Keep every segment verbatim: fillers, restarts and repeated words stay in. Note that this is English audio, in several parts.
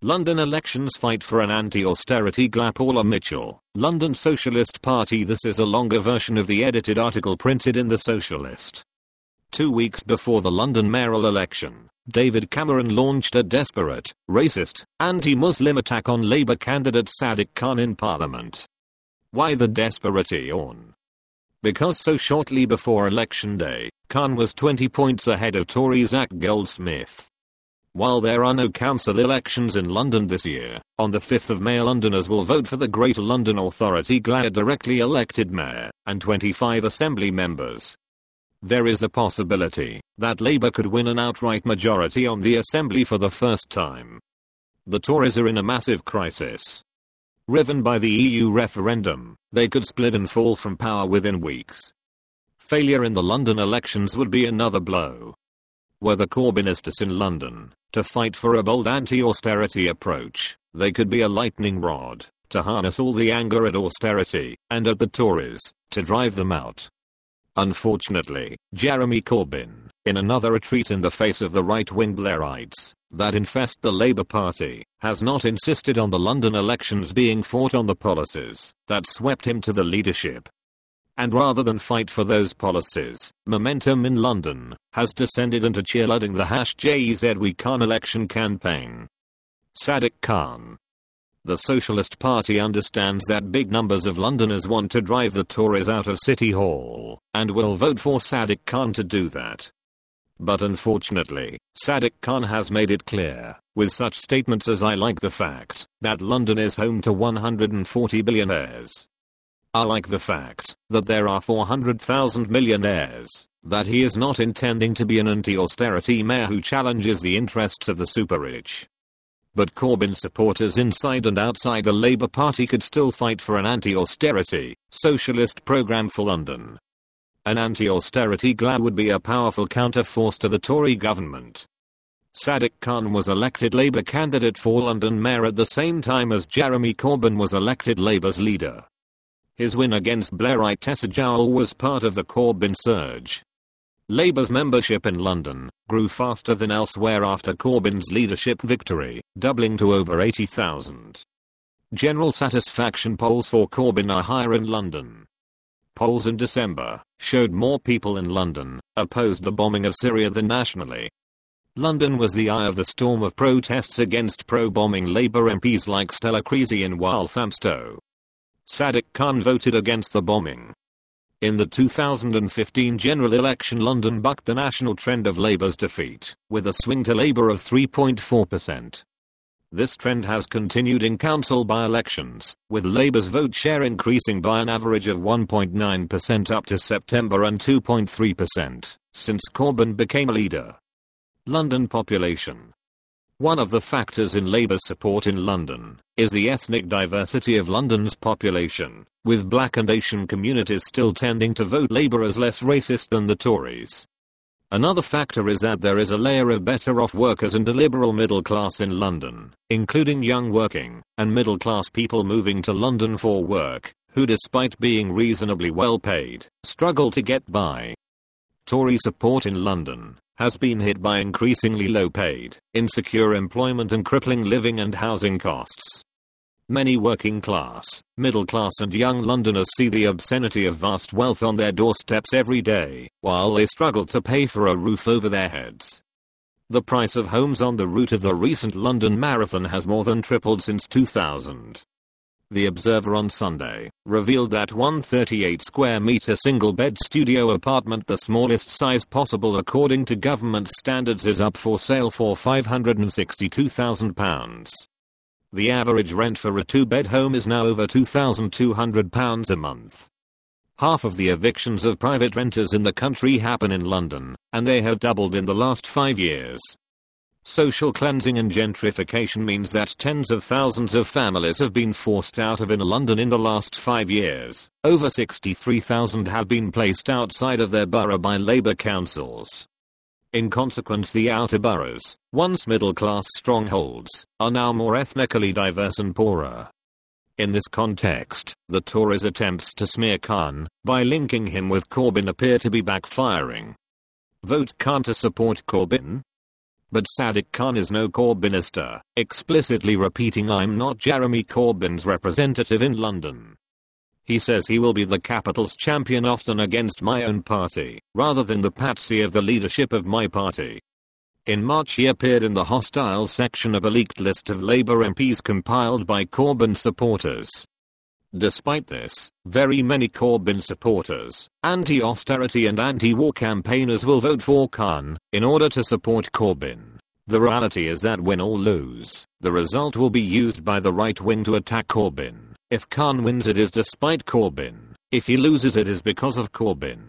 London elections fight for an anti-austerity G L A. Paula Mitchell, London Socialist Party. This is a longer version of the edited article printed in The Socialist. Two weeks before the London mayoral election, David Cameron launched a desperate, racist, anti-Muslim attack on Labour candidate Sadiq Khan in Parliament. Why the desperation? Because so shortly before election day, Khan was twenty points ahead of Tory Zac Goldsmith. While there are no council elections in London this year, on the fifth of May Londoners will vote for the Greater London Authority G L A directly elected mayor and twenty-five assembly members. There is a possibility that Labour could win an outright majority on the assembly for the first time. The Tories are in a massive crisis. Riven by the E U referendum, they could split and fall from power within weeks. Failure in the London elections would be another blow. Were the Corbynists in London to fight for a bold anti-austerity approach, they could be a lightning rod to harness all the anger at austerity and at the Tories to drive them out. Unfortunately, Jeremy Corbyn, in another retreat in the face of the right-wing Blairites that infest the Labour Party, has not insisted on the London elections being fought on the policies that swept him to the leadership. And rather than fight for those policies, momentum in London has descended into cheerleading the hash J Z We Khan election campaign. Sadiq Khan. The Socialist Party understands that big numbers of Londoners want to drive the Tories out of City Hall, and will vote for Sadiq Khan to do that. But unfortunately, Sadiq Khan has made it clear, with such statements as "I like the fact that London is home to one hundred forty billionaires. I like the fact that there are four hundred thousand millionaires," that he is not intending to be an anti-austerity mayor who challenges the interests of the super-rich. But Corbyn supporters inside and outside the Labour Party could still fight for an anti-austerity, socialist programme for London. An anti-austerity G L A would be a powerful counterforce to the Tory government. Sadiq Khan was elected Labour candidate for London mayor at the same time as Jeremy Corbyn was elected Labour's leader. His win against Blairite Tessa Jowell was part of the Corbyn surge. Labour's membership in London grew faster than elsewhere after Corbyn's leadership victory, doubling to over eighty thousand. General satisfaction polls for Corbyn are higher in London. Polls in December showed more people in London opposed the bombing of Syria than nationally. London was the eye of the storm of protests against pro-bombing Labour M Ps like Stella Creasy in Walthamstow. Sadiq Khan voted against the bombing. In the two thousand fifteen general election, London bucked the national trend of Labour's defeat, with a swing to Labour of three point four percent. This trend has continued in council by-elections, with Labour's vote share increasing by an average of one point nine percent up to September and two point three percent since Corbyn became leader. London population. One of the factors in Labour's support in London is the ethnic diversity of London's population, with black and Asian communities still tending to vote Labour as less racist than the Tories. Another factor is that there is a layer of better-off workers and a liberal middle class in London, including young working and middle-class people moving to London for work, who despite being reasonably well paid, struggle to get by. Tory support in London has been hit by increasingly low-paid, insecure employment and crippling living and housing costs. Many working class, middle class and young Londoners see the obscenity of vast wealth on their doorsteps every day, while they struggle to pay for a roof over their heads. The price of homes on the route of the recent London Marathon has more than tripled since two thousand. The Observer on Sunday revealed that one thirty-eight square meter single-bed studio apartment, the smallest size possible according to government standards, is up for sale for five hundred sixty-two thousand pounds. The average rent for a two-bed home is now over two thousand two hundred pounds a month. Half of the evictions of private renters in the country happen in London, and they have doubled in the last five years. Social cleansing and gentrification means that tens of thousands of families have been forced out of inner London in the last five years. Over sixty-three thousand have been placed outside of their borough by Labour councils. In consequence, the outer boroughs, once middle-class strongholds, are now more ethnically diverse and poorer. In this context, the Tories' attempts to smear Khan by linking him with Corbyn appear to be backfiring. Vote Khan to support Corbyn? But Sadiq Khan is no Corbynister, explicitly repeating I'm not Jeremy Corbyn's representative in London. He says he will be the capital's champion often against my own party, rather than the patsy of the leadership of my party. In March he appeared in the hostile section of a leaked list of Labour M Ps compiled by Corbyn supporters. Despite this, very many Corbyn supporters, anti-austerity and anti-war campaigners will vote for Khan, in order to support Corbyn. The reality is that win or lose, the result will be used by the right wing to attack Corbyn. If Khan wins it is despite Corbyn, if he loses it is because of Corbyn.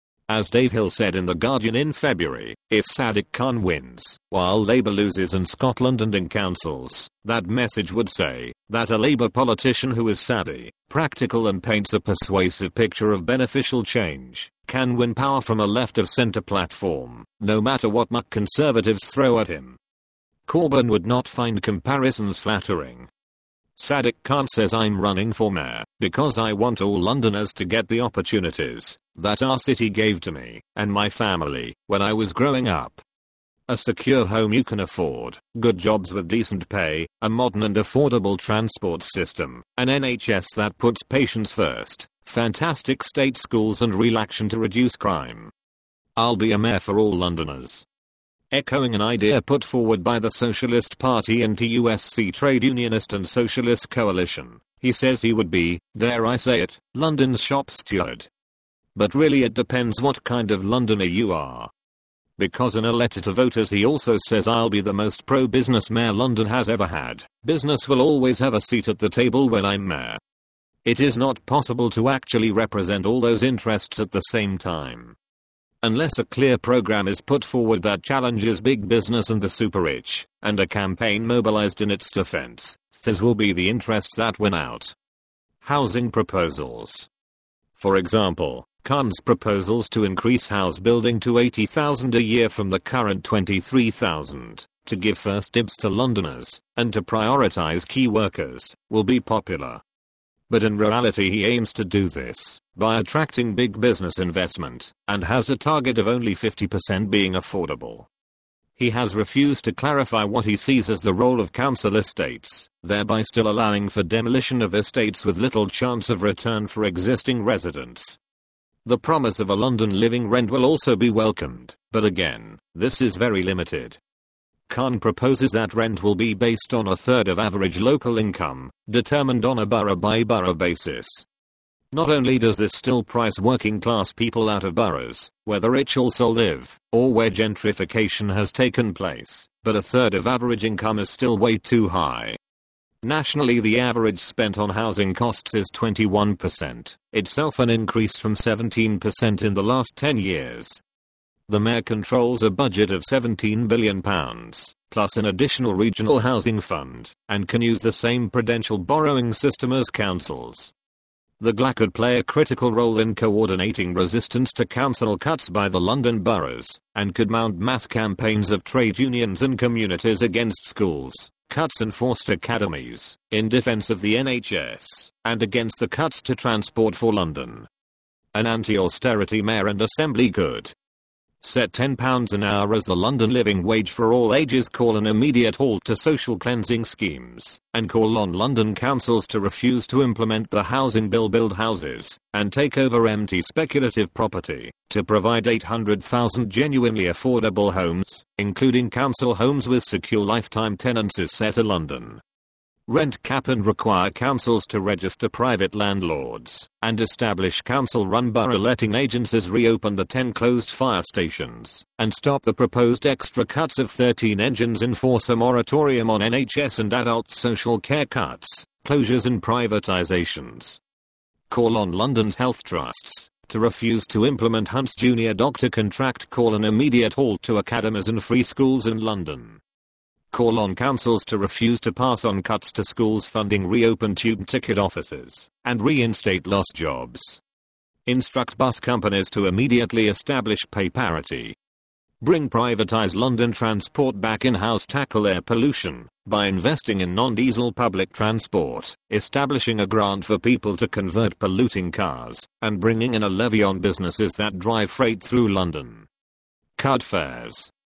As Dave Hill said in The Guardian in February, if Sadiq Khan wins, while Labour loses in Scotland and in councils, that message would say that a Labour politician who is savvy, practical and paints a persuasive picture of beneficial change, can win power from a left-of-centre platform, no matter what muck Conservatives throw at him. Corbyn would not find comparisons flattering. Sadiq Khan says I'm running for mayor because I want all Londoners to get the opportunities that our city gave to me and my family when I was growing up. A secure home you can afford, good jobs with decent pay, a modern and affordable transport system, an N H S that puts patients first, fantastic state schools and real action to reduce crime. I'll be a mayor for all Londoners. Echoing an idea put forward by the Socialist Party and T U S C Trade Unionist and Socialist Coalition, he says he would be, dare I say it, London's shop steward. But really it depends what kind of Londoner you are. Because in a letter to voters he also says I'll be the most pro-business mayor London has ever had. Business will always have a seat at the table when I'm mayor. It is not possible to actually represent all those interests at the same time. Unless a clear program is put forward that challenges big business and the super rich, and a campaign mobilized in its defense, these will be the interests that win out. Housing proposals. For example, Khan's proposals to increase house building to eighty thousand a year from the current twenty-three thousand, to give first dibs to Londoners, and to prioritize key workers, will be popular. But in reality he aims to do this by attracting big business investment, and has a target of only fifty percent being affordable. He has refused to clarify what he sees as the role of council estates, thereby still allowing for demolition of estates with little chance of return for existing residents. The promise of a London living rent will also be welcomed, but again, this is very limited. Khan proposes that rent will be based on a third of average local income, determined on a borough-by-borough basis. Not only does this still price working class people out of boroughs, where the rich also live, or where gentrification has taken place, but a third of average income is still way too high. Nationally the average spent on housing costs is twenty-one percent, itself an increase from seventeen percent in the last ten years. The mayor controls a budget of seventeen billion pounds, plus an additional regional housing fund, and can use the same prudential borrowing system as councils. The G L A could play a critical role in coordinating resistance to council cuts by the London boroughs, and could mount mass campaigns of trade unions and communities against schools, cuts and forced academies, in defense of the N H S, and against the cuts to transport for London. An anti-austerity mayor and assembly could set ten pounds an hour as the London living wage for all ages, call an immediate halt to social cleansing schemes, and call on London councils to refuse to implement the housing bill, build houses, and take over empty speculative property, to provide eight hundred thousand genuinely affordable homes, including council homes with secure lifetime tenancies set to London. Rent cap and require councils to register private landlords, and establish council-run borough letting agencies, reopen the ten closed fire stations, and stop the proposed extra cuts of thirteen engines, enforce a moratorium on N H S and adult social care cuts, closures and privatizations. Call on London's health trusts to refuse to implement Hunt's junior doctor contract, call an immediate halt to academies and free schools in London. Call on councils to refuse to pass on cuts to schools funding, reopen tube ticket offices, and reinstate lost jobs. Instruct bus companies to immediately establish pay parity. Bring privatized London transport back in-house, tackle air pollution by investing in non-diesel public transport, establishing a grant for people to convert polluting cars, and bringing in a levy on businesses that drive freight through London. Cut fares.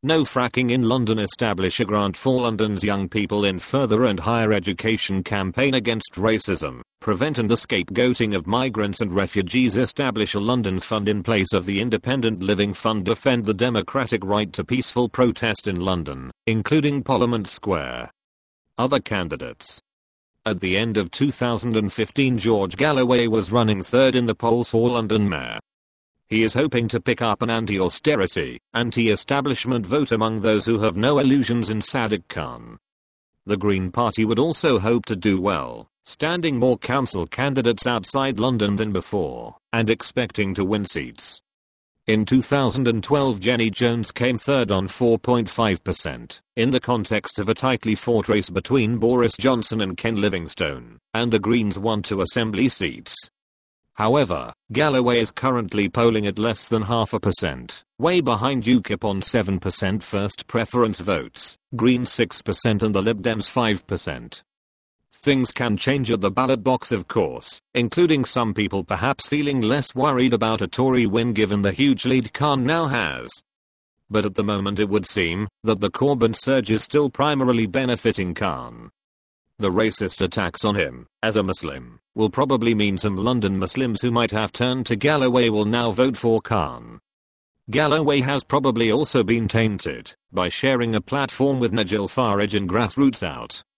No fracking in London. Establish a grant for London's young people in further and higher education. Campaign against racism, preventing the scapegoating of migrants and refugees. Establish a London fund in place of the Independent Living Fund. Defend the democratic right to peaceful protest in London, including Parliament Square. Other candidates. At the end of two thousand fifteen, George Galloway was running third in the polls for London Mayor. He is hoping to pick up an anti-austerity, anti-establishment vote among those who have no illusions in Sadiq Khan. The Green Party would also hope to do well, standing more council candidates outside London than before, and expecting to win seats. In two thousand twelve, Jenny Jones came third on four point five percent, in the context of a tightly fought race between Boris Johnson and Ken Livingstone, and the Greens won two assembly seats. However, Galloway is currently polling at less than half a percent, way behind UKIP on seven percent first preference votes, Greens six percent and the Lib Dems five percent. Things can change at the ballot box, of course, including some people perhaps feeling less worried about a Tory win given the huge lead Khan now has. But at the moment it would seem that the Corbyn surge is still primarily benefiting Khan. The racist attacks on him, as a Muslim, will probably mean some London Muslims who might have turned to Galloway will now vote for Khan. Galloway has probably also been tainted by sharing a platform with Nigel Farage and Grassroots Out,